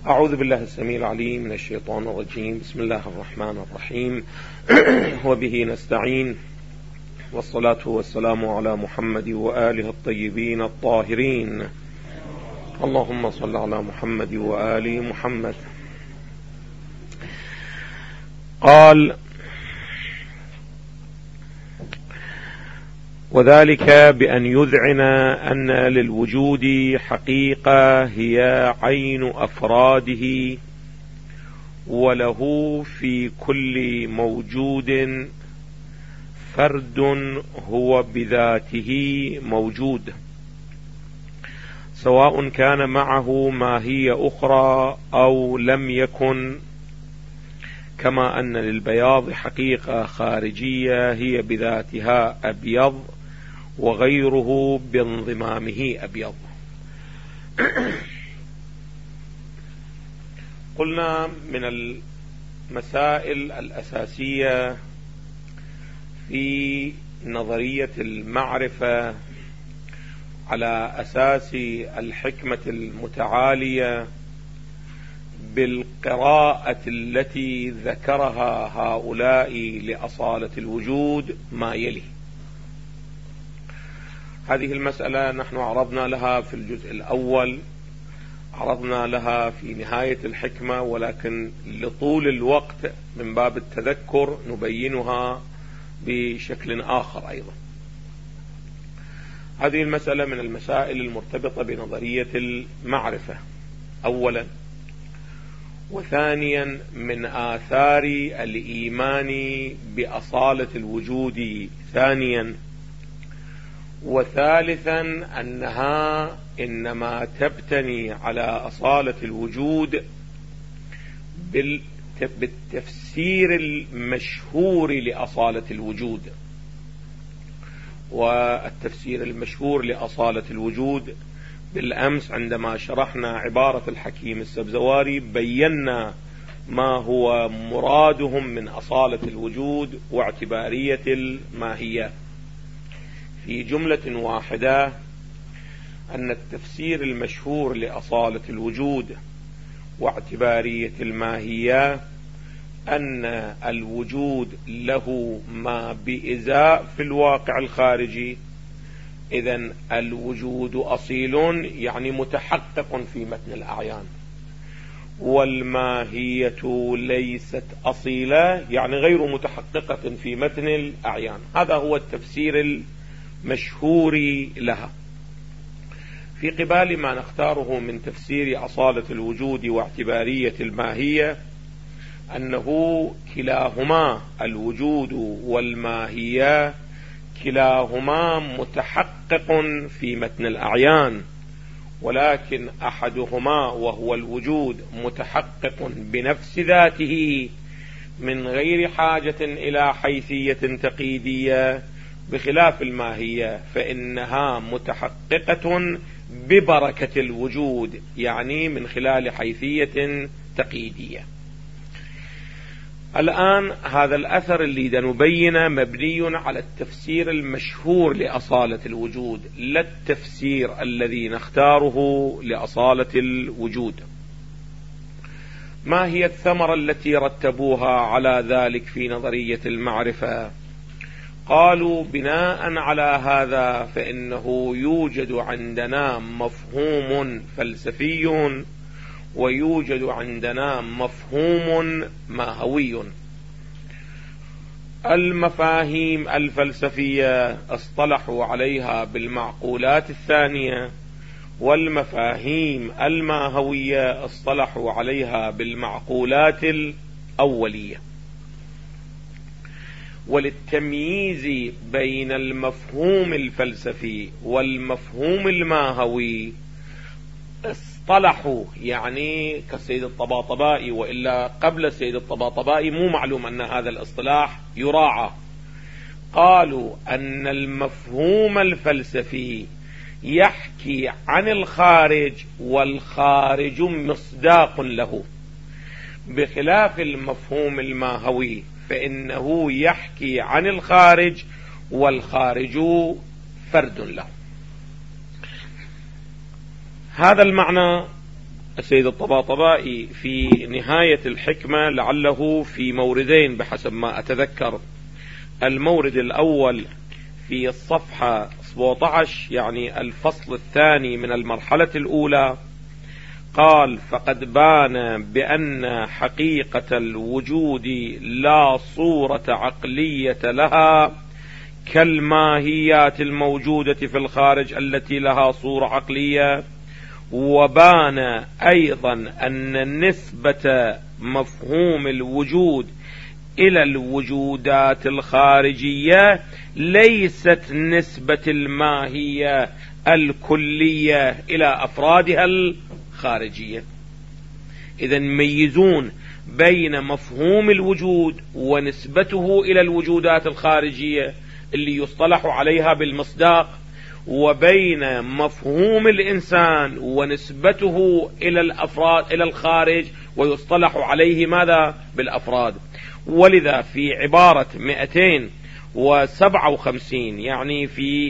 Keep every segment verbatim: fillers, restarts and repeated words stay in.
أعوذ بالله السميع العليم من الشيطان الرجيم. بسم الله الرحمن الرحيم. وبه نستعين، والصلاة والسلام على محمد وآله الطيبين الطاهرين. اللهم صل على محمد وآل محمد. قال: وذلك بأن يذعن أن للوجود حقيقة هي عين أفراده، وله في كل موجود فرد هو بذاته موجود، سواء كان معه ماهية أخرى أو لم يكن، كما أن للبياض حقيقة خارجية هي بذاتها أبيض وغيره بانضمامه أبيض. قلنا من المسائل الأساسية في نظرية المعرفة على أساس الحكمة المتعالية بالقراءة التي ذكرها هؤلاء لأصالة الوجود ما يلي. هذه المسألة نحن عرضنا لها في الجزء الأول، عرضنا لها في نهاية الحكمة، ولكن لطول الوقت من باب التذكر نبينها بشكل آخر أيضا. هذه المسألة من المسائل المرتبطة بنظرية المعرفة أولا، وثانيا من آثار الإيمان بأصالة الوجود ثانيا، وثالثا أنها إنما تبتني على أصالة الوجود بالتفسير المشهور لأصالة الوجود. والتفسير المشهور لأصالة الوجود بالأمس عندما شرحنا عبارة الحكيم السبزواري بينا ما هو مرادهم من أصالة الوجود واعتبارية الماهية في جملة واحدة، أن التفسير المشهور لأصالة الوجود واعتبارية الماهية أن الوجود له ما بإزاء في الواقع الخارجي، إذن الوجود أصيل يعني متحقق في متن الأعيان، والماهية ليست أصيلة يعني غير متحققة في متن الأعيان. هذا هو التفسير المشهور لها، في قبال ما نختاره من تفسير أصالة الوجود واعتبارية الماهية أنه كلاهما الوجود والماهية كلاهما متحقق في متن الأعيان، ولكن أحدهما وهو الوجود متحقق بنفس ذاته من غير حاجة إلى حيثية تقييدية، بخلاف الماهية فإنها متحققة ببركة الوجود، يعني من خلال حيثية تقييدية. الآن هذا الأثر اللي نبينه مبني على التفسير المشهور لأصالة الوجود، لا التفسير الذي نختاره لأصالة الوجود. ما هي الثمرة التي رتبوها على ذلك في نظرية المعرفة؟ قالوا: بناء على هذا فإنه يوجد عندنا مفهوم فلسفي ويوجد عندنا مفهوم ماهوي. المفاهيم الفلسفية اصطلحوا عليها بالمعقولات الثانية، والمفاهيم الماهوية اصطلحوا عليها بالمعقولات الأولية. وللتمييز بين المفهوم الفلسفي والمفهوم الماهوي اصطلحوا، يعني كالسيد الطباطبائي، وإلا قبل السيد الطباطبائي مو معلوم أن هذا الاصطلاح يراعى. قالوا أن المفهوم الفلسفي يحكي عن الخارج والخارج مصداق له، بخلاف المفهوم الماهوي فإنه يحكي عن الخارج والخارج فرد له. هذا المعنى السيد الطباطبائي في نهاية الحكمة، لعله في موردين بحسب ما أتذكر. المورد الأول في الصفحة سبعة عشر، يعني الفصل الثاني من المرحلة الأولى، قال: فقد بان بأن حقيقة الوجود لا صورة عقلية لها كالماهيات الموجودة في الخارج التي لها صورة عقلية. وبان أيضا أن نسبة مفهوم الوجود إلى الوجودات الخارجية ليست نسبة الماهية الكلية إلى أفرادها الخارجية. إذن يميزون بين مفهوم الوجود ونسبته إلى الوجودات الخارجية اللي يصطلح عليها بالمصداق، وبين مفهوم الإنسان ونسبته إلى الأفراد إلى الخارج ويصطلح عليه ماذا؟ بالأفراد. ولذا في عبارة مئتين وسبعة وخمسين، يعني في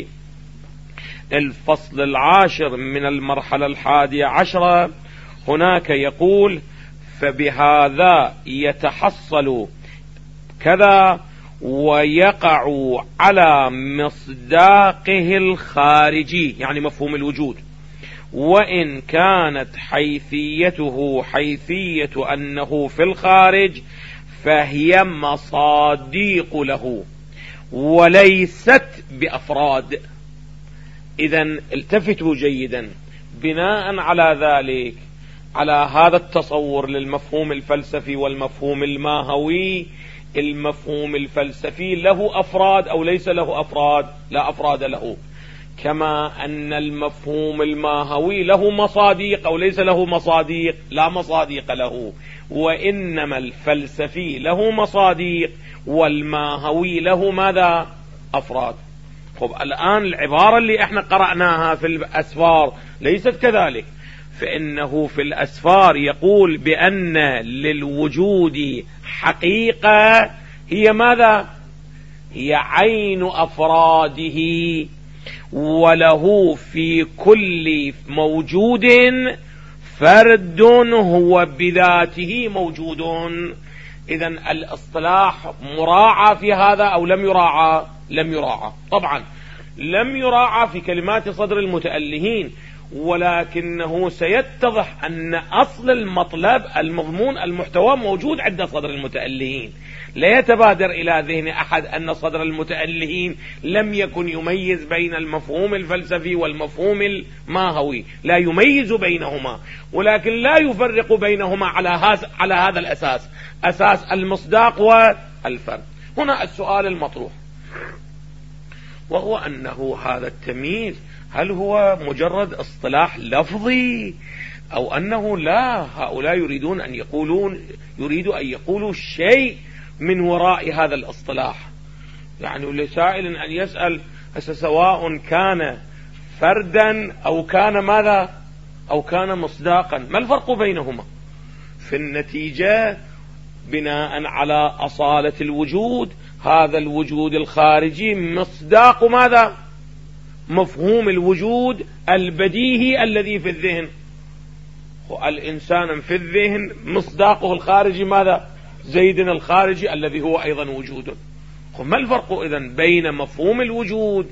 الفصل العاشر من المرحلة الحادية عشرة، هناك يقول: فبهذا يتحصل كذا ويقع على مصداقه الخارجي، يعني مفهوم الوجود، وإن كانت حيثيته حيثية أنه في الخارج فهي مصاديق له وليست بأفراد. إذن التفتوا جيدا، بناء على ذلك، على هذا التصور للمفهوم الفلسفي والمفهوم الماهوي، المفهوم الفلسفي له أفراد أو ليس له أفراد؟ لا أفراد له. كما أن المفهوم الماهوي له مصاديق أو ليس له مصاديق؟ لا مصاديق له. وإنما الفلسفي له مصاديق والماهوي له ماذا؟ أفراد. طب الآن العبارة اللي احنا قرأناها في الأسفار ليست كذلك، فإنه في الأسفار يقول بأن للوجود حقيقة هي ماذا؟ هي عين أفراده، وله في كل موجود فرد هو بذاته موجود. إذن الاصطلاح مراعى في هذا أو لم يراعى؟ لم يراعى. طبعا لم يراعى في كلمات صدر المتألهين، ولكنه سيتضح أن أصل المطلب المضمون المحتوى موجود عند صدر المتألهين. لا يتبادر إلى ذهن أحد أن صدر المتألهين لم يكن يميز بين المفهوم الفلسفي والمفهوم الماهوي، لا يميز بينهما، ولكن لا يفرق بينهما على هذا على هذا الأساس، أساس المصداق والفرد. هنا السؤال المطروح، وهو أنه هذا التمييز هل هو مجرد اصطلاح لفظي، أو أنه لا، هؤلاء يريدون أن يقولون يريدوا أن يقولوا شيء من وراء هذا الاصطلاح؟ يعني لسائل أن يسأل: سواء كان فردا أو كان ماذا؟ أو كان مصداقا، ما الفرق بينهما؟ في النتيجة بناء على أصالة الوجود، هذا الوجود الخارجي مصداق ماذا؟ مفهوم الوجود البديهي الذي في الذهن. الإنسان في الذهن مصداقه الخارجي ماذا؟ زيد الخارجي الذي هو أيضا وجود. ما الفرق إذن بين مفهوم الوجود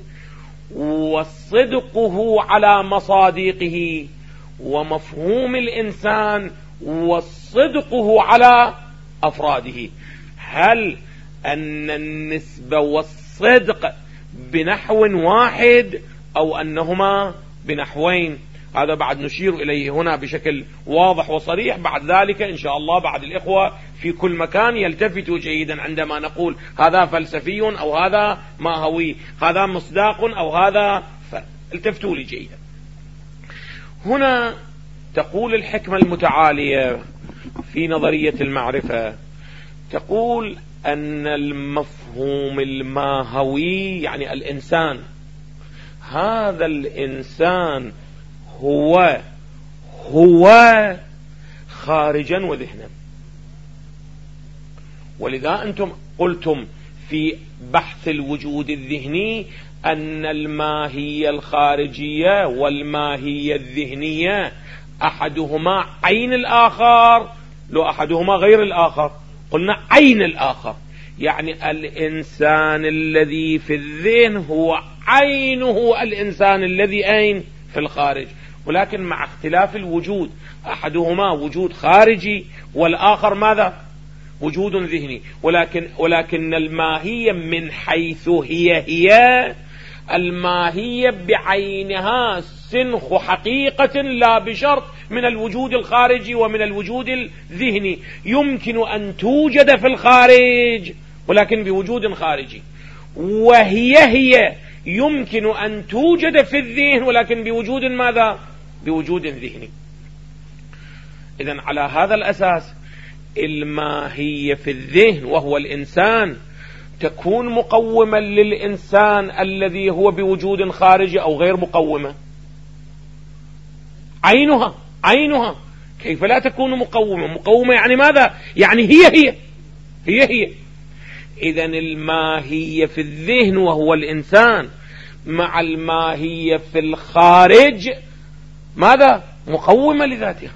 وصدقه على مصاديقه ومفهوم الإنسان وصدقه على أفراده؟ هل أن النسبة والصدق بنحو واحد أو أنهما بنحوين؟ هذا بعد نشير إليه هنا بشكل واضح وصريح. بعد ذلك إن شاء الله بعد الإخوة في كل مكان يلتفتوا جيدا عندما نقول هذا فلسفي أو هذا ماهوي، هذا مصداق أو هذا فرد، التفتوا لي جيدا. هنا تقول الحكمة المتعالية في نظرية المعرفة، تقول أن المفهوم الماهوي يعني الإنسان، هذا الإنسان هو هو خارجا وذهنا. ولذا أنتم قلتم في بحث الوجود الذهني أن الماهية الخارجية والماهية الذهنية أحدهما عين الآخر لو أحدهما غير الآخر. قلنا عين الآخر، يعني الإنسان الذي في الذهن هو عينه الإنسان الذي أين في الخارج، ولكن مع اختلاف الوجود، أحدهما وجود خارجي والآخر ماذا؟ وجود ذهني. ولكن ولكن الماهية من حيث هي هي الماهية بعينها سنخ حقيقة لا بشرط من الوجود الخارجي ومن الوجود الذهني. يمكن أن توجد في الخارج ولكن بوجود خارجي، وهي هي يمكن أن توجد في الذهن ولكن بوجود ماذا؟ بوجود ذهني. إذن على هذا الأساس الماهية في الذهن وهو الإنسان تكون مقومة للإنسان الذي هو بوجود خارجي أو غير مقومة. عينها عينها كيف لا تكون مقومة؟ مقومة يعني ماذا؟ يعني هي هي هي هي. إذن الماهية في الذهن وهو الإنسان مع الماهية في الخارج ماذا؟ مقومة لذاتها،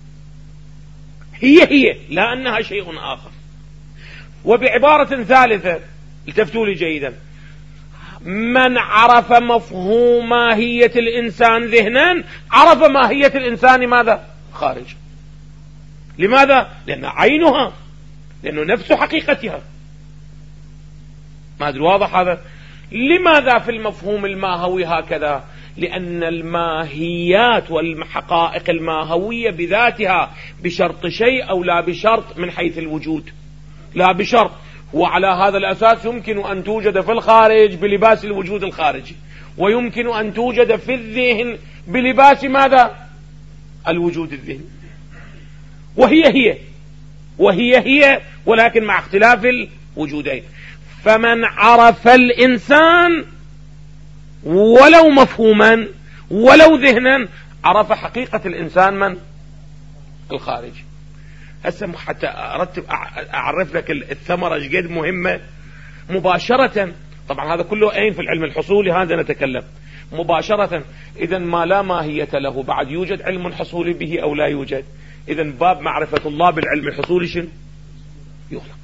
هي هي لا أنها شيء آخر. وبعبارة ثالثة التفتوا لي جيدا، من عرف مفهوم ماهية الإنسان ذهنا عرف ماهية الإنسان ماذا؟ خارج. لماذا؟ لأن عينها، لأنه نفس حقيقتها. ما أدري واضح هذا؟ لماذا في المفهوم الماهوي هكذا؟ لأن الماهيات والحقائق الماهوية بذاتها بشرط شيء أو لا بشرط من حيث الوجود، لا بشرط. وعلى هذا الأساس يمكن أن توجد في الخارج بلباس الوجود الخارجي، ويمكن أن توجد في الذهن بلباس ماذا؟ الوجود الذهني. وهي هي وهي هي ولكن مع اختلاف الوجودين. فمن عرف الإنسان ولو مفهوما ولو ذهنا عرف حقيقة الإنسان من؟ الخارج. هسه حتى أرتب أعرف لك الثمرة جد مهمة مباشرة. طبعا هذا كله أين في العلم الحصولي هذا نتكلم مباشرة. إذن ما لا ماهية له بعد يوجد علم حصولي به أو لا يوجد. إذن باب معرفة الله بالعلم الحصولي شنو؟ يغلق.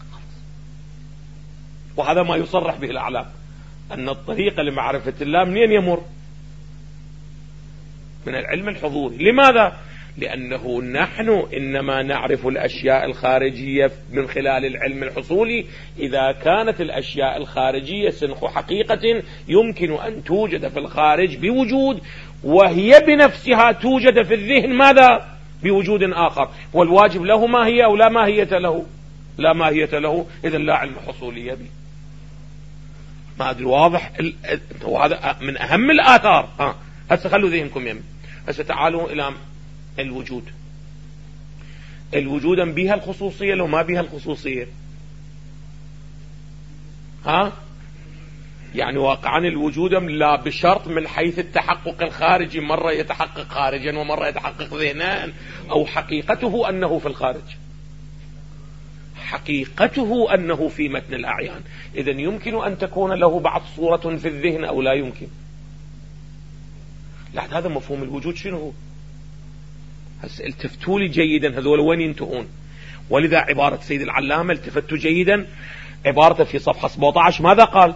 وهذا ما يصرح به الأعلام أن الطريقة لمعرفة الله منين يمر؟ من العلم الحضوري. لماذا؟ لأنه نحن إنما نعرف الأشياء الخارجية من خلال العلم الحصولي إذا كانت الأشياء الخارجية سنخ حقيقة يمكن أن توجد في الخارج بوجود، وهي بنفسها توجد في الذهن ماذا؟ بوجود آخر. والواجب له ماهية أو لا ماهية له؟ لا ماهية له. إذن لا علم حصولي به. ما أدري واضح؟ وهذا من أهم الآثار. ها هسه خلوا ذهنكم يمين. هسه تعالوا إلى الوجود. الوجود بها الخصوصية لو ما بها الخصوصية؟ ها يعني واقعا الوجود لا بشرط من حيث التحقق الخارجي، مرة يتحقق خارجا ومرة يتحقق ذهنا، أو حقيقته أنه في الخارج، حقيقته أنه في متن الأعيان. إذن يمكن أن تكون له بعض صورة في الذهن أو لا يمكن. لا هذا مفهوم الوجود شنو هو؟ هسه التفتوا لي جيدا هذول وين ينتهون. ولذا عبارة سيد العلامة التفتوا جيدا، عبارته في صفحة سبعة عشر ماذا قال؟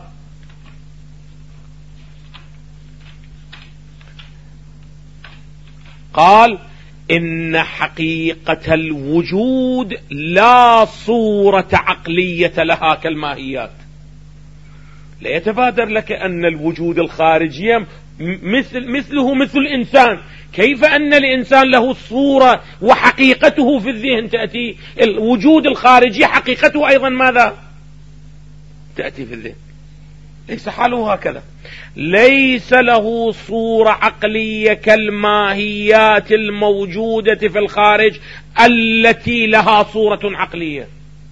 قال إن حقيقة الوجود لا صورة عقلية لها كالماهيات. لا يتبادر لك أن الوجود الخارجي مثل مثله مثل الإنسان. كيف أن الإنسان له صورة وحقيقته في الذهن تأتي؟ الوجود الخارجي حقيقته أيضا ماذا؟ تأتي في الذهن. ليس حاله هكذا. ليس له صورة عقلية كالماهيات الموجودة في الخارج التي لها صورة عقلية.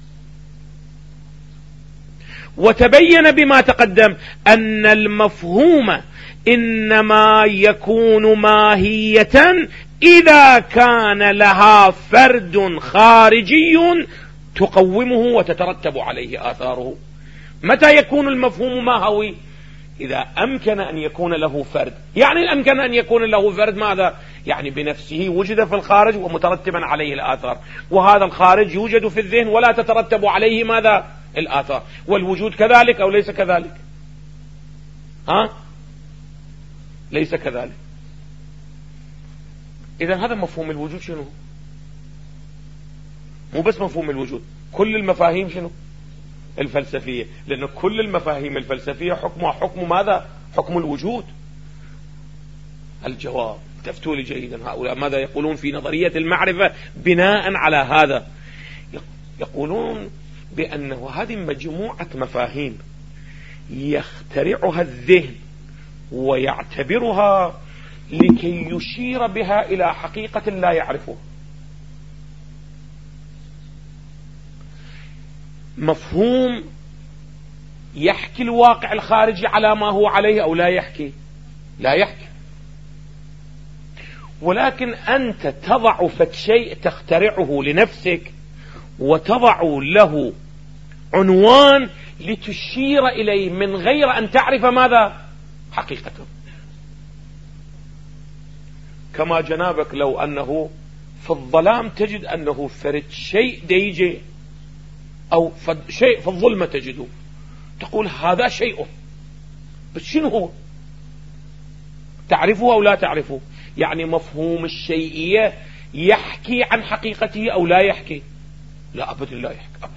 وتبين بما تقدم أن المفهوم إنما يكون ماهية إذا كان لها فرد خارجي تقومه وتترتب عليه آثاره. متى يكون المفهوم ماهوي؟ إذا أمكن أن يكون له فرد، يعني أمكن أن يكون له فرد ماذا؟ يعني بنفسه وجد في الخارج ومترتبا عليه الآثار، وهذا الخارج يوجد في الذهن ولا تترتب عليه ماذا؟ الآثار. والوجود كذلك أو ليس كذلك؟ ها؟ ليس كذلك. إذا هذا مفهوم الوجود شنو؟ مو بس مفهوم الوجود، كل المفاهيم شنو؟ الفلسفية، لأن كل المفاهيم الفلسفية حكمها حكم ماذا؟ حكم الوجود. الجواب، تفتوا لي جيدا، هؤلاء ماذا يقولون في نظرية المعرفة بناء على هذا؟ يقولون بأنه هذه مجموعة مفاهيم يخترعها الذهن ويعتبرها لكي يشير بها إلى حقيقة لا يعرفها. مفهوم يحكي الواقع الخارجي على ما هو عليه أو لا يحكي؟ لا يحكي. ولكن أنت تضع فد شيء تخترعه لنفسك وتضع له عنوان لتشير إليه من غير أن تعرف ماذا؟ حقيقته. كما جنابك لو أنه في الظلام تجد أنه فرد شيء ديجي أو شيء في الظلمة تجده، تقول هذا شيء، بس شنو هو؟ تعرفه أو لا تعرفه؟ يعني مفهوم الشيئية يحكي عن حقيقته أو لا يحكي؟ لا أبدا لا يحكي أبدا.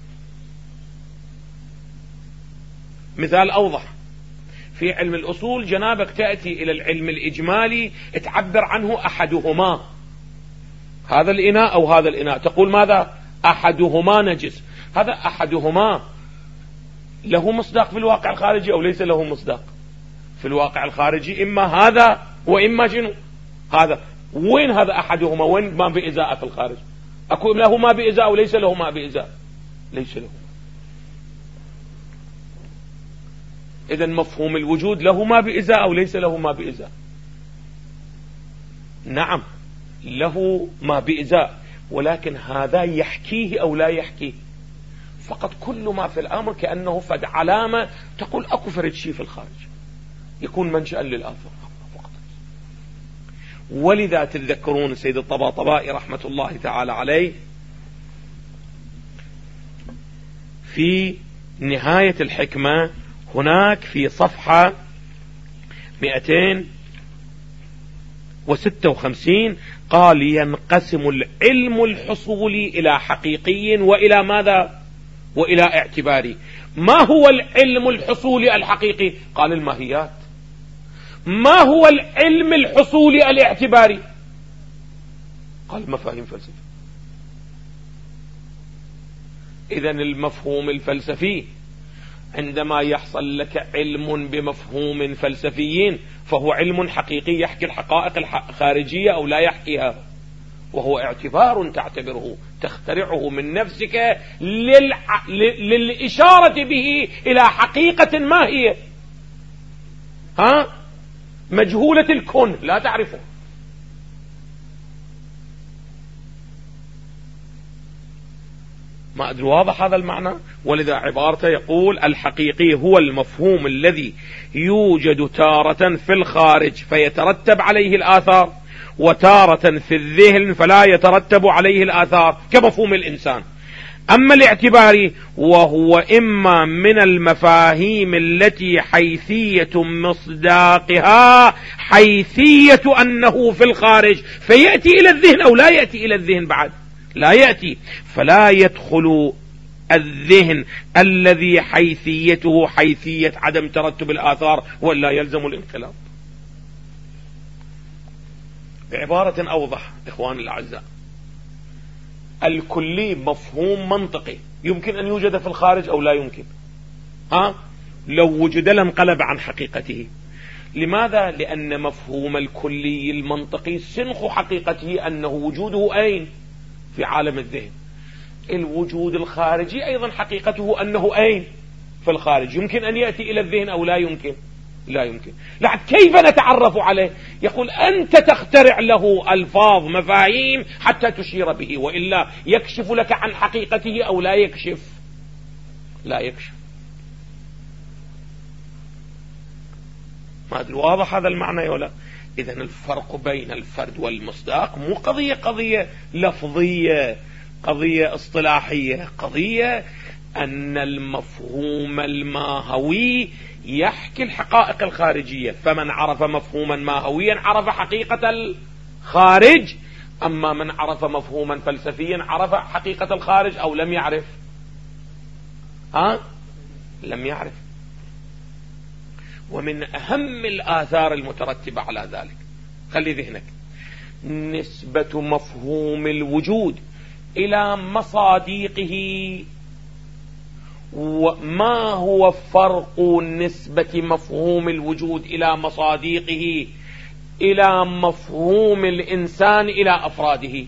مثال أوضح، في علم الأصول جنابك تأتي إلى العلم الإجمالي تعبر عنه أحدهما، هذا الإناء أو هذا الإناء، تقول ماذا؟ أحدهما نجس. هذا أحدهما له مصداق في الواقع الخارجي أو ليس له مصداق في الواقع الخارجي؟ إما هذا وإما شنو؟ هذا. وين هذا أحدهما؟ وين ما بإزاء في الخارج؟ أكو له ما بإزاء أو ليس له ما بإزاء؟ ليس له. إذن مفهوم الوجود له ما بإزاء أو ليس له ما بإزاء؟ نعم له ما بإزاء، ولكن هذا يحكيه أو لا يحكيه؟ فقط كل ما في الأمر كأنه فد علامة تقول أكو فرد شيء في الخارج يكون منشأ للآثار فقط. ولذا تذكرون السيد الطباطبائي رحمة الله تعالى عليه في نهاية الحكمة هناك في صفحة مئتين وستة وخمسين قال: ينقسم العلم الحصولي إلى حقيقي وإلى ماذا؟ وإلى اعتباري. ما هو العلم الحصولي الحقيقي؟ قال: الماهيات. ما هو العلم الحصولي الاعتباري؟ قال: مفاهيم فلسفية. إذن المفهوم الفلسفي عندما يحصل لك علم بمفهوم فلسفي فهو علم حقيقي يحكي الحقائق الخارجية أو لا يحكيها، وهو اعتبار تعتبره تخترعه من نفسك للع... للإشارة به إلى حقيقة ما هي ها مجهولة الكون لا تعرفه. ما أدري واضح هذا المعنى؟ ولذا عبارته يقول: الحقيقي هو المفهوم الذي يوجد تارة في الخارج فيترتب عليه الآثار، وتارة في الذهن فلا يترتب عليه الآثار، كمفهوم الإنسان. أما الاعتباري وهو إما من المفاهيم التي حيثية مصداقها حيثية أنه في الخارج فيأتي إلى الذهن أو لا يأتي إلى الذهن، بعد لا يأتي، فلا يدخل الذهن الذي حيثيته حيثية عدم ترتب الآثار ولا يلزم الانقلاب. بعبارة أوضح إخواني الأعزاء، الكلي مفهوم منطقي يمكن أن يوجد في الخارج أو لا يمكن. ها؟ لو وجد لانقلب عن حقيقته. لماذا؟ لأن مفهوم الكلي المنطقي سنخ حقيقته أنه وجوده أين؟ في عالم الذهن. الوجود الخارجي أيضا حقيقته أنه أين؟ في الخارج. يمكن أن يأتي إلى الذهن أو لا يمكن؟ لا يمكن. لعد كيف نتعرف عليه؟ يقول: أنت تخترع له ألفاظ مفاهيم حتى تشير به، وإلا يكشف لك عن حقيقته أو لا يكشف؟ لا يكشف. ما أدري واضح هذا المعنى ولا؟ إذن الفرق بين الفرد والمصداق مو قضية قضية لفظية، قضية اصطلاحية، قضية أن المفهوم الماهوي يحكي الحقائق الخارجية، فمن عرف مفهوما ماهويا عرف حقيقة الخارج، أما من عرف مفهوما فلسفيا عرف حقيقة الخارج أو لم يعرف؟ ها؟ لم يعرف. ومن أهم الآثار المترتبة على ذلك، خلي ذهنك، نسبة مفهوم الوجود إلى مصاديقه. وما هو فرق نسبة مفهوم الوجود إلى مصاديقه إلى مفهوم الإنسان إلى أفراده؟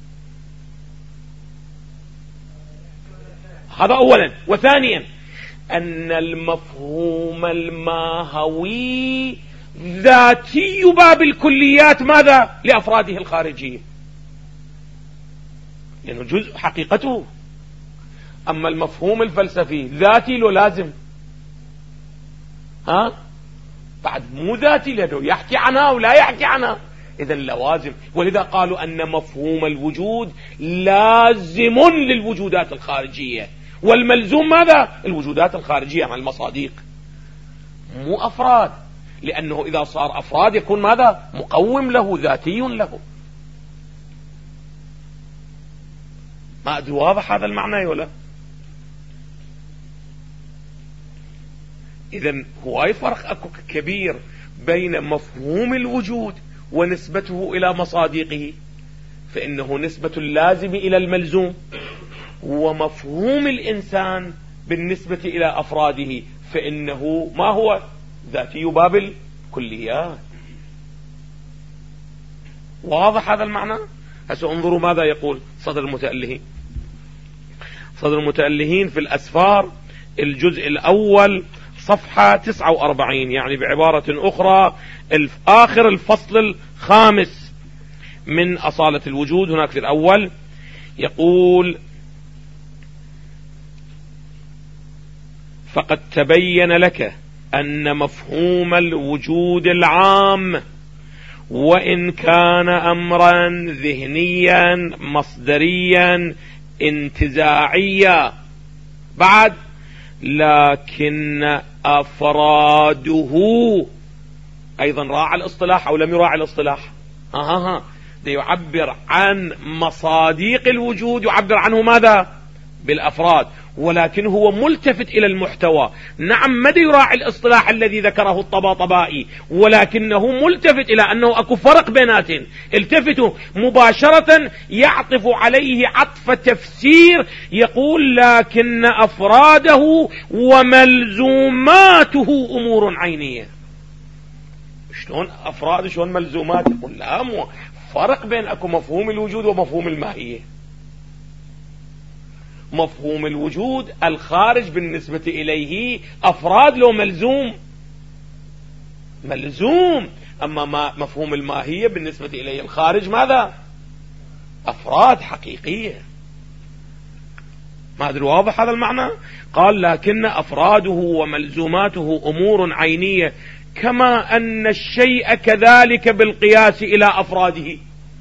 هذا أولا. وثانيا أن المفهوم الماهوي ذاتي باب الكليات ماذا؟ لأفراده الخارجية، لأنه يعني جزء حقيقته. أما المفهوم الفلسفي ذاتي له لازم، ها؟ بعد مو ذاتي، لأنه يحكي عنها ولا يحكي عنها، إذا لوازم. ولذا قالوا أن مفهوم الوجود لازم للوجودات الخارجية، والملزوم ماذا؟ الوجودات الخارجية عن المصاديق، مو أفراد، لأنه إذا صار أفراد يكون ماذا؟ مقوم له، ذاتي له. ما أدري واضح هذا المعنى ولا؟ إذن هو فرق أكو كبير بين مفهوم الوجود ونسبته إلى مصاديقه، فإنه نسبة اللازم إلى الملزوم، ومفهوم الإنسان بالنسبة إلى أفراده فإنه ما هو؟ ذاتي باب الكليات. واضح هذا المعنى؟ هسه انظروا ماذا يقول صدر المتألهين. صدر المتألهين في الأسفار الجزء الأول صفحة تسعة وأربعين، يعني بعبارة أخرى آخر الفصل الخامس من أصالة الوجود، هناك في الأول يقول: فقد تبين لك أن مفهوم الوجود العام وإن كان أمرا ذهنيا مصدريا انتزاعيا، بعد لكن أفراده أيضا راعى الاصطلاح أو لم يراعي الاصطلاح؟ ها ها ها ده يعبر عن مصاديق الوجود، يعبر عنه ماذا؟ بالأفراد، ولكن هو ملتفت إلى المحتوى. نعم مدى يراعي الاصطلاح الذي ذكره الطباطبائي، ولكنه ملتفت إلى أنه أكو فرق بيناتهم، التفتوا مباشرة يعطف عليه عطف تفسير، يقول: لكن أفراده وملزوماته أمور عينية. شلون أفراد شلون ملزومات؟ يقول لا، مو فرق بين أكو مفهوم الوجود ومفهوم الماهية. مفهوم الوجود الخارج بالنسبة إليه أفراد له ملزوم ملزوم، أما ما مفهوم الماهية بالنسبة إليه الخارج ماذا؟ أفراد حقيقية. ما أدري واضح هذا المعنى؟ قال: لكن أفراده وملزوماته أمور عينية، كما أن الشيء كذلك بالقياس إلى أفراده.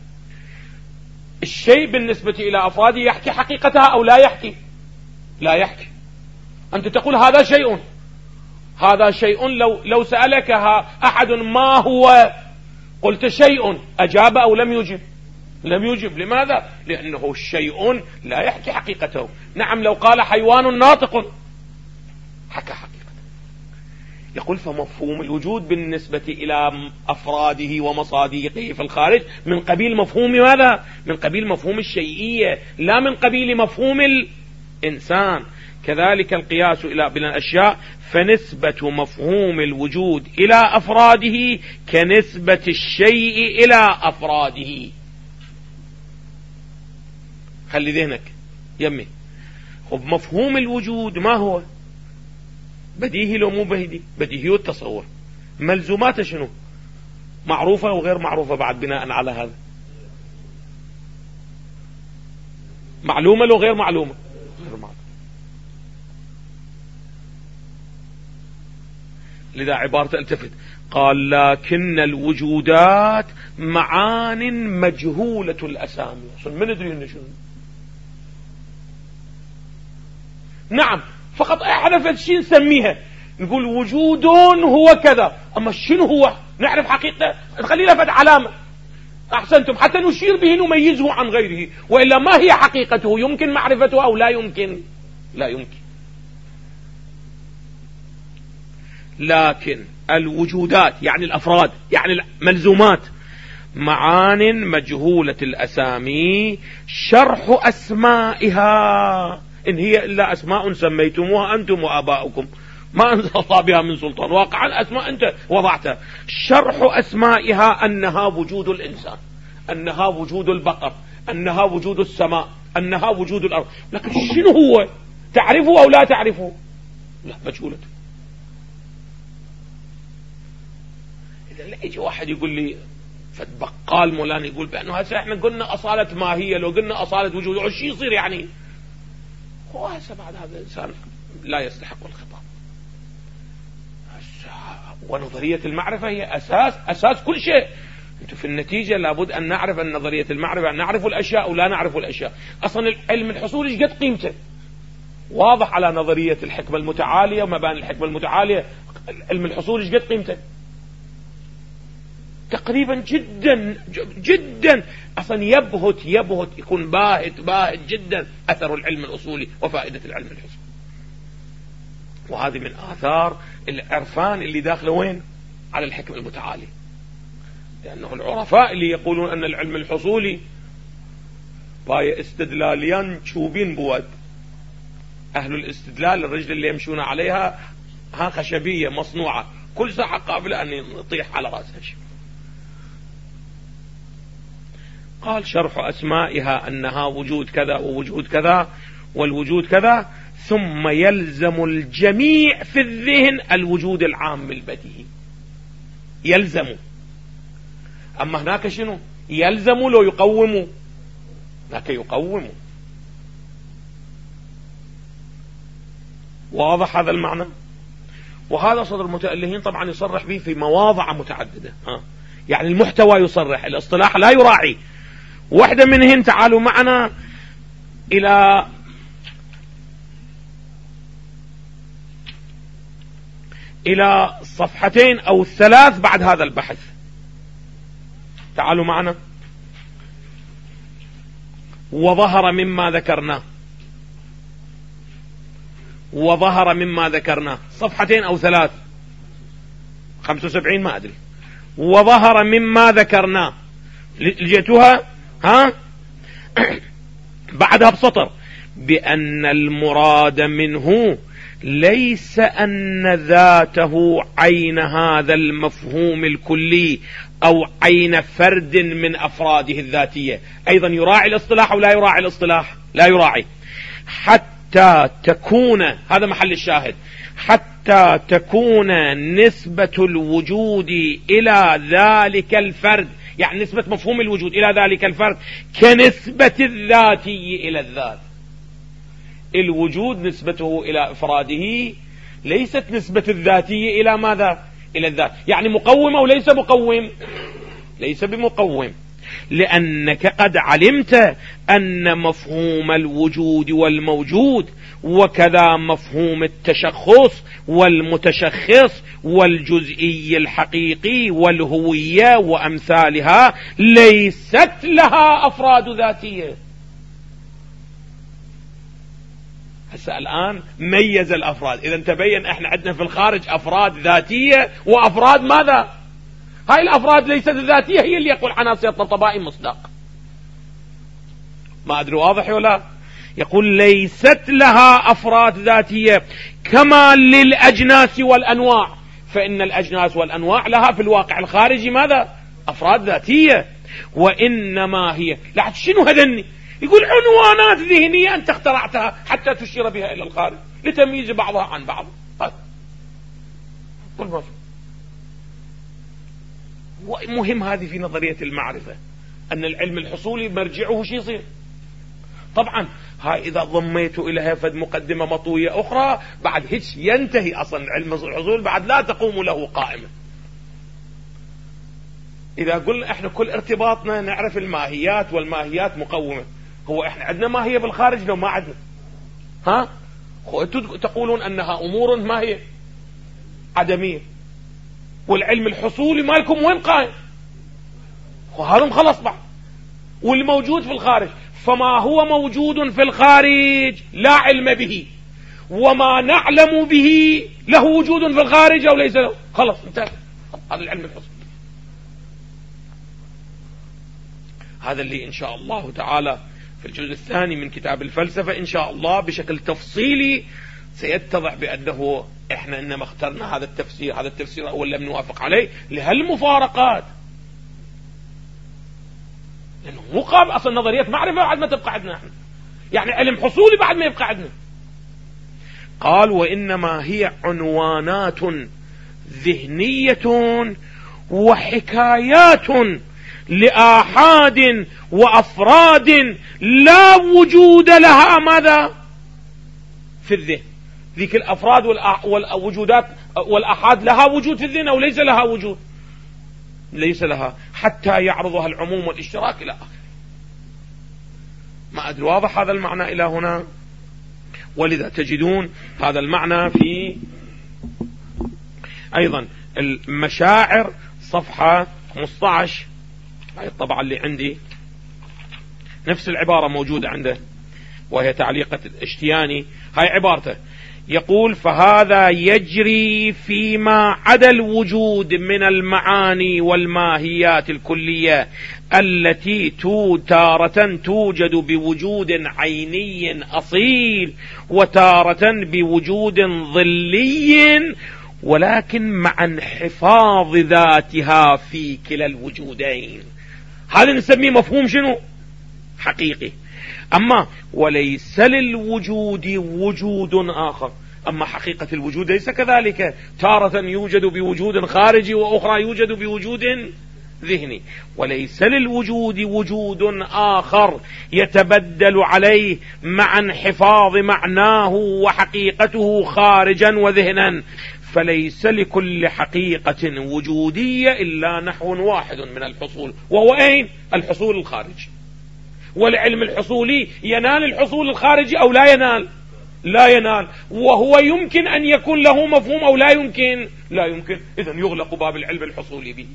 الشيء بالنسبة إلى أفراده يحكي حقيقتها أو لا يحكي؟ لا يحكي. أنت تقول هذا شيء، هذا شيء، لو, لو سألك أحد ما هو قلت شيء، أجاب أو لم يجب؟ لم يجب. لماذا؟ لأنه الشيء لا يحكي حقيقته. نعم لو قال حيوان ناطق حكى حقيقته. يقول: فمفهوم الوجود بالنسبة إلى أفراده ومصاديقه في الخارج من قبيل مفهوم ماذا؟ من قبيل مفهوم الشيئية، لا من قبيل مفهوم الإنسان. كذلك القياس إلى بين الأشياء، فنسبة مفهوم الوجود إلى أفراده كنسبة الشيء إلى أفراده. خلي ذهنك يمي. خب مفهوم الوجود ما هو؟ بديهي لو مو بديهي؟ بديهي والتصور. ملزوماته شنو؟ معروفة وغير معروفة بعد بناء على هذا؟ معلومة لو غير معلومة؟ غير معلومة. لذا عبارة التفت قال لكن الوجودات معان مجهولة الأسامي، ما ندري إن شنو. نعم فقط احنا شيء نسميها، نقول وجود هو كذا، أما شنو هو نعرف حقيقته، نخلي له فد علامة. أحسنتم، حتى نشير به نميزه عن غيره، وإلا ما هي حقيقته؟ يمكن معرفته أو لا يمكن؟ لا يمكن. لكن الوجودات يعني الأفراد يعني الملزومات معان مجهولة الأسامي، شرح أسمائها إن هي إلا أسماء سميتموها أنتم وآباؤكم ما أنزل الله بها من سلطان، واقعا أسماء أنت وضعتها. شرح أسمائها أنها وجود الإنسان، أنها وجود البقر، أنها وجود السماء، أنها وجود الأرض. لكن شنو هو؟ تعرفه أو لا تعرفه؟ لا، مجهولة. إذا لا يجي واحد يقول لي فد بقال مولانا يقول بأنه هسه احنا قلنا أصالة ماهية، لو قلنا أصالة وجود وش يصير يعني؟ هو هسه بعد هذا الإنسان لا يستحق الخطاب. ونظرية المعرفة هي أساس أساس كل شيء. أنتم في النتيجة لابد أن نعرف أن نظرية المعرفة أن نعرف الأشياء ولا نعرف الأشياء. أصلا علم الحصول إيش قد قيمته؟ واضح على نظرية الحكمة المتعالية ومباني الحكمة المتعالية. علم الحصول إيش قد قيمته؟ تقريبا جدا جدا. أصلا يبهت يبهت يكون باهت باهت جدا أثر العلم الأصولي وفائدة العلم الحصول. وهذه من آثار العرفان اللي داخله وين؟ على الحكمة المتعالية. لأنه العرفاء اللي يقولون أن العلم الحصولي باي استدلاليا تشوبين بود، أهل الاستدلال الرجل اللي يمشون عليها ها خشبية مصنوعة كل ساعة قابلة أن يطيح على رأسها شيء. قال شرح أسمائها أنها وجود كذا ووجود كذا والوجود كذا، ثم يلزم الجميع في الذهن الوجود العام البديهي. يلزم. أما هناك شنو؟ يلزم لو يقوم، هناك يقوم. واضح هذا المعنى؟ وهذا صدر المتألهين طبعا يصرح به في مواضع متعددة. ها. يعني المحتوى يصرح، الاصطلاح لا يراعي. واحدة منهن تعالوا معنا إلى إلى صفحتين أو ثلاث بعد هذا البحث. تعالوا معنا. وظهر مما ذكرناه، وظهر مما ذكرناه صفحتين أو ثلاث، خمسة وسبعين ما أدري. وظهر مما ذكرناه لجيتها ها بعدها بسطر بأن المراد منه ليس أن ذاته عين هذا المفهوم الكلي أو عين فرد من أفراده الذاتية. أيضا يراعي الاصطلاح أو لا يراعي الاصطلاح؟ لا يراعي. حتى تكون، هذا محل الشاهد، حتى تكون نسبة الوجود إلى ذلك الفرد، يعني نسبة مفهوم الوجود إلى ذلك الفرد كنسبة الذاتي إلى الذات. الوجود نسبته إلى إفراده ليست نسبة الذاتي إلى ماذا؟ إلى الذات. يعني مقوم أو ليس مقوم؟ ليس بمقوم، لأنك قد علمت أن مفهوم الوجود والموجود وكذا مفهوم التشخص والمتشخص والجزئي الحقيقي والهوية وأمثالها ليست لها أفراد ذاتية. هسه الآن ميز الأفراد. إذا تبين احنا عندنا في الخارج أفراد ذاتية وأفراد ماذا؟ هاي الأفراد ليست الذاتية هي اللي يقول عناصر الطبائع مصداق. ما أدري واضح ولا؟ يقول ليست لها أفراد ذاتية كما للأجناس والأنواع، فإن الأجناس والأنواع لها في الواقع الخارجي ماذا؟ أفراد ذاتية. وإنما هي لا شنو هذني؟ يقول عنوانات ذهنية أنت اخترعتها حتى تشير بها إلى الخارج لتمييز بعضها عن بعض. ومهم هذه في نظرية المعرفة أن العلم الحصولي مرجعه شي يصير. طبعا هاي إذا ضميت إليها فد مقدمة مطوية أخرى بعد هيك ينتهي أصلا علم الحصول، بعد لا تقوم له قائمة. إذا قلنا إحنا كل ارتباطنا نعرف الماهيات والماهيات مقومة، هو إحنا عندنا ماهية بالخارج لو ما عندنا؟ ها؟ أنتم تقولون أنها أمور ما هي عدمية، والعلم الحصولي مالكم وين قائم؟ وهذا مخلص بعض، والموجود في الخارج، فما هو موجود في الخارج لا علم به، وما نعلم به له وجود في الخارج أو ليس له، خلص انتهى. هذا العلم الحصولي، هذا اللي إن شاء الله تعالى في الجزء الثاني من كتاب الفلسفة إن شاء الله بشكل تفصيلي سيتضح بأنه إحنا إنما اخترنا هذا التفسير، هذا التفسير الأول لم نوافق عليه لهالمفارقات، لأنه مو قابل أصلا نظرية معرفة بعد ما تبقى عندنا احنا، يعني علم حصولي بعد ما يبقى عندنا. قال وإنما هي عنوانات ذهنية وحكايات لآحاد وأفراد لا وجود لها ماذا في الذهن. ذيك الأفراد والوجودات والآحاد لها وجود في الذهن أو ليس لها وجود؟ ليس لها، حتى يعرضها العموم والاشتراك إلى آخره. ما أدري واضح هذا المعنى إلى هنا؟ ولذا تجدون هذا المعنى في أيضا المشاعر صفحة خمسة عشر، هاي الطبعة اللي عندي نفس العبارة موجودة عنده وهي تعليقة اشتياني. هاي عبارته، يقول فهذا يجري فيما عدا الوجود من المعاني والماهيات الكلية التي تارة توجد بوجود عيني أصيل وتارة بوجود ظلي، ولكن مع انحفاظ ذاتها في كلا الوجودين. هذا نسميه مفهوم شنو؟ حقيقي. أما وليس للوجود وجود آخر، أما حقيقة الوجود ليس كذلك، تارة يوجد بوجود خارجي وأخرى يوجد بوجود ذهني. وليس للوجود وجود آخر يتبدل عليه مع انحفاظ معناه وحقيقته خارجا وذهنا، فليس لكل حقيقة وجودية إلا نحو واحد من الحصول، وهو أين؟ الحصول الخارجي. والعلم الحصولي ينال الحصول الخارجي أو لا ينال؟ لا ينال. وهو يمكن أن يكون له مفهوم أو لا يمكن؟ لا يمكن. إذن يغلق باب العلم الحصولي به.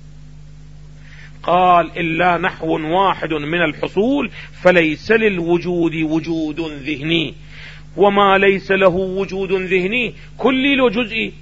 قال إلا نحو واحد من الحصول، فليس للوجود وجود ذهني، وما ليس له وجود ذهني كلي له جزئي.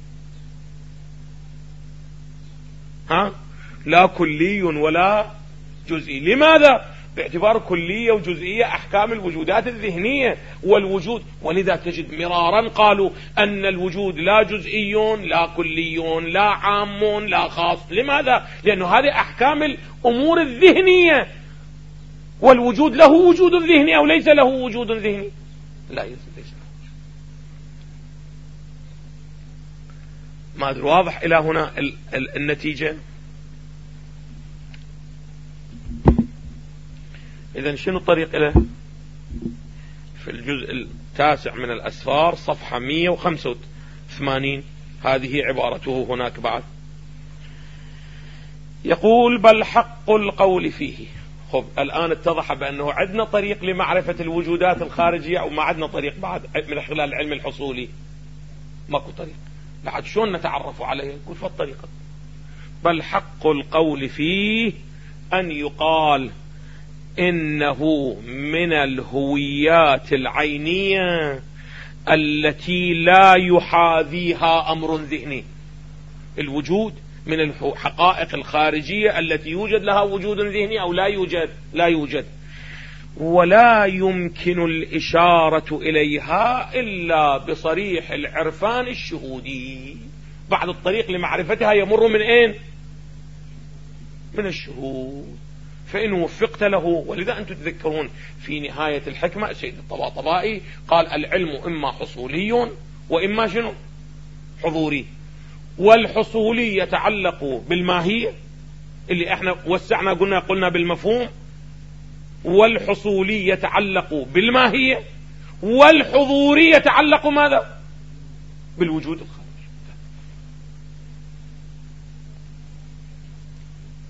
ها؟ لا كلي ولا جزئي. لماذا؟ باعتبار كلية وجزئية أحكام الوجودات الذهنية والوجود. ولذا تجد مرارا قالوا أن الوجود لا جزئي لا كلي لا عام لا خاص. لماذا؟ لأنه هذه أحكام الأمور الذهنية، والوجود له وجود ذهني أو ليس له وجود ذهني؟ لا ليس له. ما أدري واضح إلى هنا النتيجة؟ إذن شنو الطريق إليه؟ في الجزء التاسع من الأسفار صفحة مئة وخمسة وثمانين هذه عبارته هناك بعد. يقول بل حق القول فيه. خب الآن اتضح بأنه عندنا طريق لمعرفة الوجودات الخارجية أو ما عندنا طريق بعد من خلال العلم الحصولي؟ ماكو طريق. بعد شلون نتعرف عليه؟ يقول فالطريقة بل حق القول فيه أن يقال إنه من الهويات العينية التي لا يحاذيها أمر ذهني. الوجود من الحقائق الخارجية التي يوجد لها وجود ذهني أو لا يوجد؟ لا يوجد. ولا يمكن الإشارة إليها إلا بصريح العرفان الشهودي. بعد الطريق لمعرفتها يمر من أين؟ من الشهود. فإن وفقت له. ولذا أنتم تذكرون في نهاية الحكمة السيد الطباطبائي قال العلم إما حصولي وإما شنو؟ حضوري. والحصولي يتعلق بالماهية اللي احنا وسعنا قلنا قلنا بالمفهوم، والحصولي يتعلق بالماهية، والحضوري يتعلق ماذا؟ بالوجود الخارجي.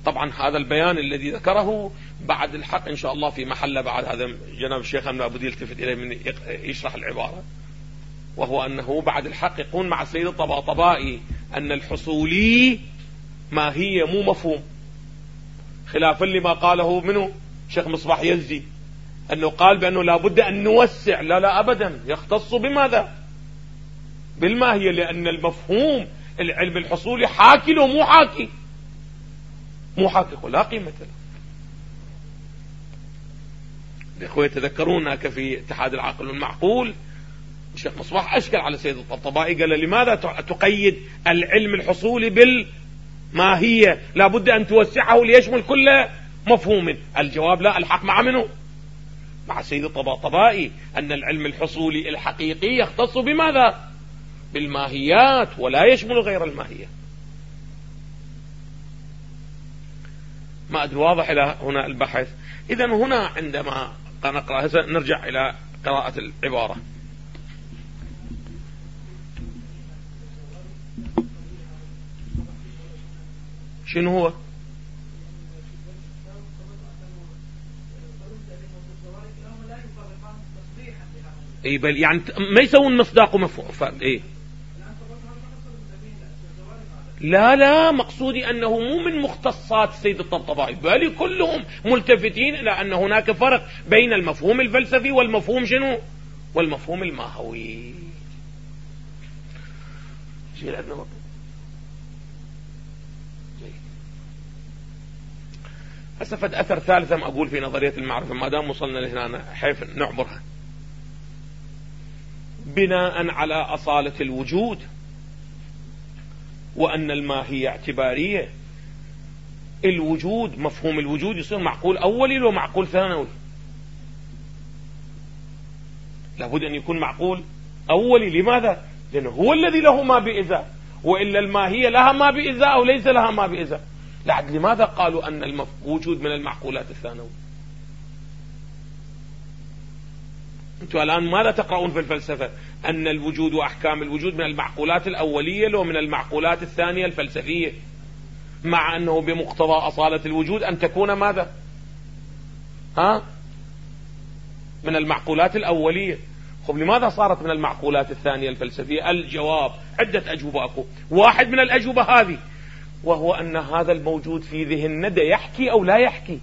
طبعا هذا البيان الذي ذكره بعد الحق إن شاء الله في محله، بعد هذا جناب الشيخ أمن أبو دي يلتفت إليه من يشرح العبارة، وهو أنه بعد الحق يقول مع السيد الطباطبائي أن الحصولي ما هي مو مفهوم، خلافا لما قاله منه شيخ مصباح يزدي أنه قال بأنه لابد أن نوسع. لا لا أبدا، يختص بماذا؟ بالماهية، لأن المفهوم العلم الحصولي حاكي له مو حاكي، مو حاكي لا قيمة له. الإخوة يتذكرون هناك في اتحاد العقل والمعقول الشيخ مصباح أشكل على سيد الطبطبائي، قال لماذا تقيد العلم الحصولي بالماهية؟ لابد أن توسعه ليشمل كل مفهوم. الجواب لا، الحق مع منه؟ مع سيد الطبطبائي أن العلم الحصولي الحقيقي يختص بماذا؟ بالماهيات ولا يشمل غير الماهية. ما أدري واضح إلى هنا البحث. إذن هنا عندما نقرأ نرجع إلى قراءة العبارة. شنو هو؟ اي بل يعني ما يسوون مصداق ومفهوم. ايه لا لا، مقصودي أنه مو من مختصات السيد الطبطبائي، بل كلهم ملتفتين إلى أن هناك فرق بين المفهوم الفلسفي والمفهوم شنو؟ والمفهوم الماهوي. شيء عندنا وقت. هسه فد أثر ثالث ما أقول في نظرية المعرفة، ما دام وصلنا لهنا حيث نعبرها. بناء على أصالة الوجود وأن الماهية اعتبارية، الوجود مفهوم الوجود يصير معقول أولي لو معقول ثانوي. لابد أن يكون معقول أولي. لماذا؟ لأنه هو الذي له ما بإزاء، وإلا الماهية لها ما بإزاء أو ليس لها ما بإزاء. لعد لماذا قالوا أن الوجود من المعقولات الثانوي؟ أنتم الآن ماذا تقرؤون في الفلسفة؟ أن الوجود وأحكام الوجود من المعقولات الأولية لو من المعقولات الثانية الفلسفية، مع أنه بمقتضى أصالة الوجود أن تكون ماذا؟ ها؟ من المعقولات الأولية. خب لماذا صارت من المعقولات الثانية الفلسفية؟ الجواب عدة أجوبة أكو. واحد من الأجوبة هذه، وهو أن هذا الموجود في ذهننا ده يحكي أو لا يحكي؟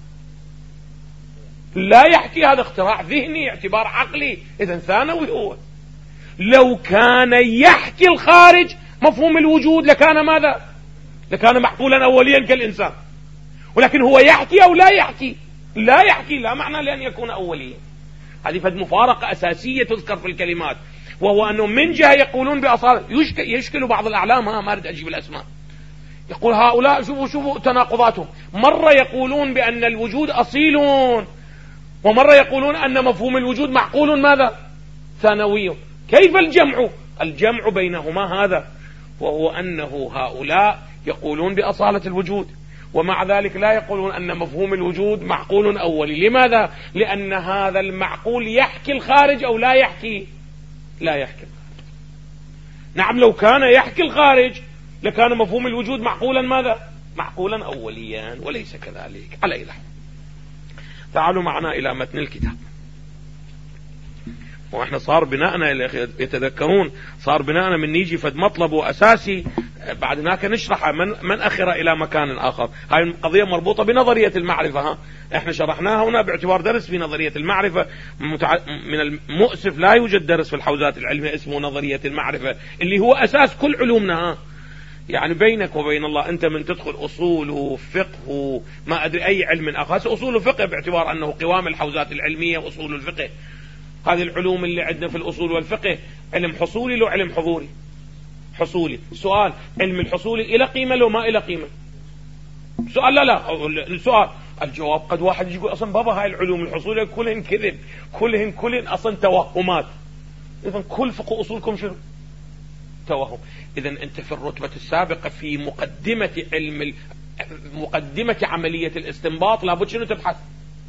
لا يحكي، هذا اختراع ذهني، اعتبار عقلي، إذن ثانوي هو. لو كان يحكي الخارج مفهوم الوجود لكان ماذا؟ لكان معقولا أوليا كالإنسان. ولكن هو يحكي أو لا يحكي؟ لا يحكي، لا معنى لأن يكون أوليا. هذه فد مفارقة أساسية تذكر في الكلمات، وهو أنه من جهة يقولون بأصالة يشكل, يشكل بعض الأعلام، ها ما أريد أجيب الأسماء، يقول هؤلاء شوفوا شوفوا تناقضاتهم، مرة يقولون بأن الوجود أصيل، ومرة يقولون أن مفهوم الوجود معقول ماذا؟ ثانوي. كيف الجمع؟ الجمع بينهما هذا، وهو أنه هؤلاء يقولون بأصالة الوجود، ومع ذلك لا يقولون أن مفهوم الوجود معقول أولي. لماذا؟ لأن هذا المعقول يحكي الخارج أو لا يحكي؟ لا يحكي الخارج. نعم، لو كان يحكي الخارج لكان مفهوم الوجود معقولا ماذا؟ معقولا أوليا، وليس كذلك. على إله. تعالوا معنا إلى متن الكتاب. واحنا صار بناءنا يتذكرون صار بناءنا من نيجي فد مطلبه أساسي، بعد هناك نشرح من, من أخر إلى مكان آخر. هاي القضية مربوطة بنظرية المعرفة، ها احنا شرحناها هنا باعتبار درس في نظرية المعرفة. متع... من المؤسف لا يوجد درس في الحوزات العلمية اسمه نظرية المعرفة، اللي هو أساس كل علومنا. ها يعني بينك وبين الله أنت من تدخل أصول وفقه ما أدري أي علم آخر، أصول الفقه باعتبار أنه قوام الحوزات العلمية وأصول الفقه. هذه العلوم اللي عندنا في الأصول والفقه علم حصولي لو علم حضوري؟ حصولي. سؤال، علم الحصولي إلى قيمة لو ما إلى قيمة؟ سؤال لا لا السؤال الجواب قد واحد يقول أصلا بابا هاي العلوم الحصولية كلهن كذب، كلهن كلهن أصلا توهمات. إذن كل فقه أصولكم شنو؟ توهم. إذن أنت في الرتبة السابقة في مقدمة علم ال... مقدمة عملية الاستنباط لابد شنو تبحث؟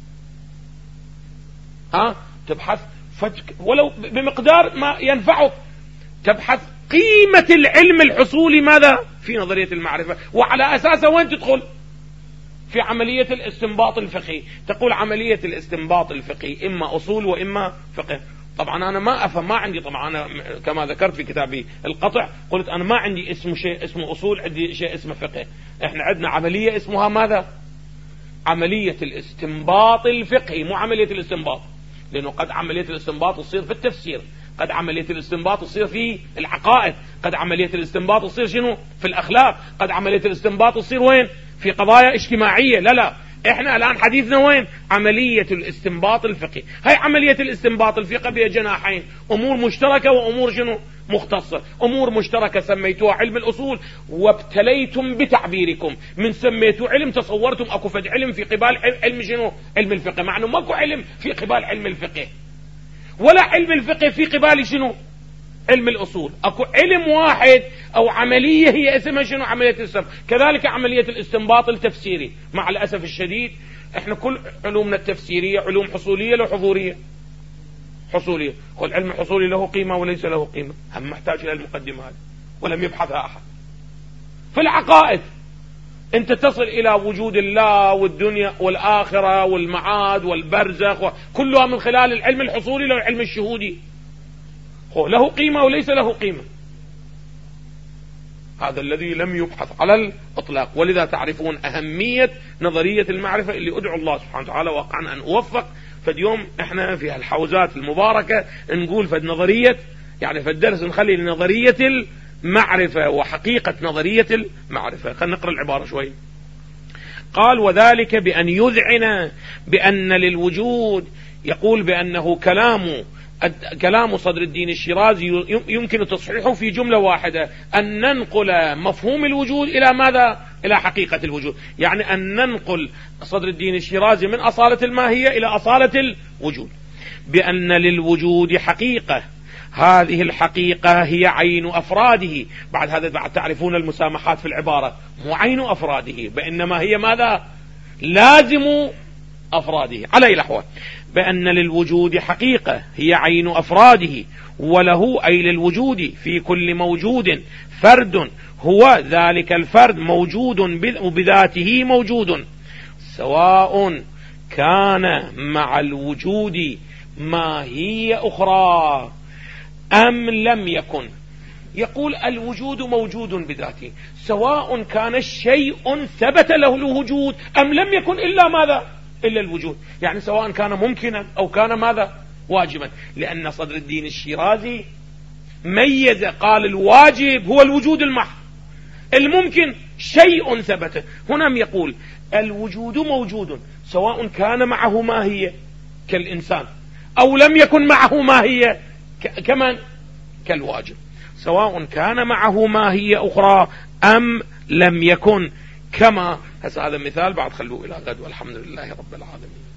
ها تبحث فتك ولو بمقدار ما ينفعك، تبحث قيمة العلم الحصولي ماذا في نظرية المعرفة، وعلى أساسه وين تدخل؟ في عملية الاستنباط الفقهي. تقول عملية الاستنباط الفقهي إما أصول وإما فقه. طبعا أنا ما أفهم، ما عندي، طبعا أنا كما ذكرت في كتابي القطع قلت أنا ما عندي اسم شيء اسمه أصول، عندي شيء اسمه فقه. إحنا عندنا عملية اسمها ماذا؟ عملية الاستنباط الفقهي، مو عملية الاستنباط، لأنه قد عملية الاستنباط تصير في التفسير، قد عملية الاستنباط تصير في العقائد، قد عملية الاستنباط تصير شنو؟ في الأخلاق، قد عملية الاستنباط تصير وين؟ في قضايا اجتماعية. لا لا، احنا الآن حديثنا وين؟ عملية الاستنباط الفقهي. هاي عملية الاستنباط الفقهي بها جناحين، أمور مشتركة وأمور شنو؟ مختصة. أمور مشتركة سميتوها علم الأصول، وابتليتم بتعبيركم من سميتوا علم تصورتم أكو فد علم في قبال علم شنو؟ علم الفقه، مع أنه ماكو علم في قبال علم الفقه، ولا علم الفقه في قبال شنو؟ علم الأصول. أكو علم واحد أو عملية هي اسمها شنو؟ عملية الاستنباط. كذلك عملية الاستنباط التفسيري. مع الأسف الشديد احنا كل علومنا التفسيرية علوم حصولية لو حضورية؟ حصولية. والعلم الحصولي له قيمة وليس له قيمة، هم محتاج إلى المقدمات ولم يبحثها أحد. في العقائد انت تصل إلى وجود الله والدنيا والآخرة والمعاد والبرزخ، كلها من خلال العلم الحصولي لو العلم الشهودي. هو له قيمة وليس له قيمة، هذا الذي لم يبحث على الإطلاق. ولذا تعرفون أهمية نظرية المعرفة اللي أدعو الله سبحانه وتعالى واقعا أن أوفق. فاليوم احنا في الحوزات المباركة نقول فد نظرية، يعني في الدرس نخلي نظرية المعرفة وحقيقة نظرية المعرفة. خلينا نقرأ العبارة شوي. قال وذلك بأن يذعن بأن للوجود، يقول بأنه كلام كلام صدر الدين الشيرازي يمكن تصحيحه في جملة واحدة، أن ننقل مفهوم الوجود إلى ماذا؟ إلى حقيقة الوجود. يعني أن ننقل صدر الدين الشيرازي من أصالة الماهية إلى أصالة الوجود. بأن للوجود حقيقة، هذه الحقيقة هي عين أفراده. بعد هذا بعد تعرفون المسامحات في العبارة، مو عين أفراده بإنما هي ماذا؟ لازم أفراده. على أي الأحوال، بأن للوجود حقيقة هي عين أفراده، وله أي للوجود في كل موجود فرد، هو ذلك الفرد موجود بذاته موجود، سواء كان مع الوجود ماهية أخرى أم لم يكن. يقول الوجود موجود بذاته، سواء كان الشيء ثبت له الوجود أم لم يكن إلا ماذا؟ إلا الوجود. يعني سواء كان ممكنا أو كان ماذا؟ واجبا. لأن صدر الدين الشيرازي ميز، قال الواجب هو الوجود المحض، الممكن شيء ثبت. هنا يقول الوجود موجود سواء كان معه ماهية كالإنسان أو لم يكن معه ماهية كمان كالواجب، سواء كان معه ماهية أخرى أم لم يكن. كما هذا مثال، بعد خلوه إلى غد، والحمد لله رب العالمين.